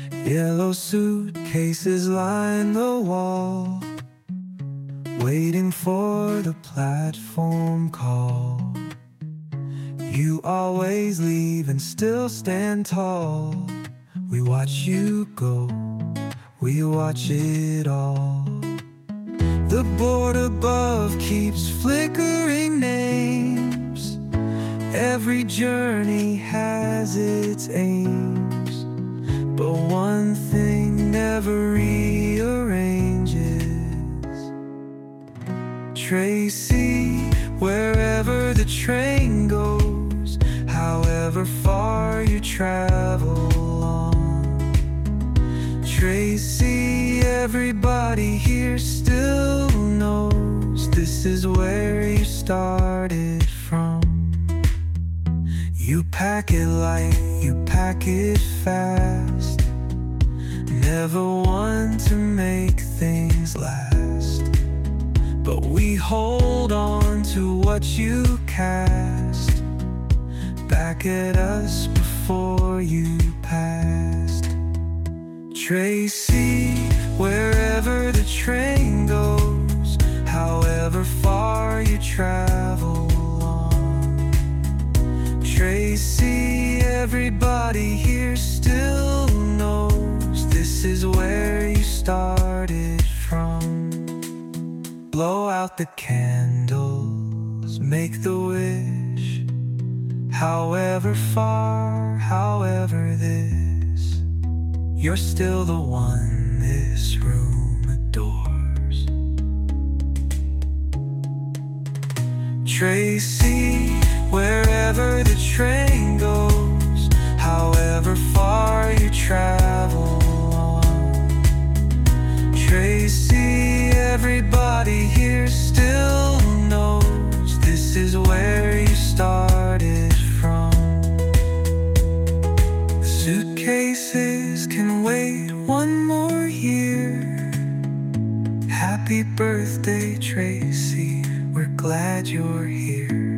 Yellow suitcases line the wall, waiting for the platform call. You always leave and still stand tall. We watch you go, we watch it all. The board above keeps flickering names. Every journey has its aims, but one thing never rearranges. Tracy, wherever the train goes, however far you travel on. Tracy, everybody here still knows this is where you started from. You pack it light, you pack it fast, never one to make things last. But we hold on to what you cast back at us before you passed. Tracy, wherever the train goes, however far you travel on. Tracy, everybody here still knows this is where you started from. Blow out the candles, make the wish, however far, however this, you're still the one this room adores. Tracy, wherever the train goes, however far you travel on. Tracy, everybody here still knows this is where you started from. The suitcases can wait one more year. Happy birthday, Tracy, we're glad you're here.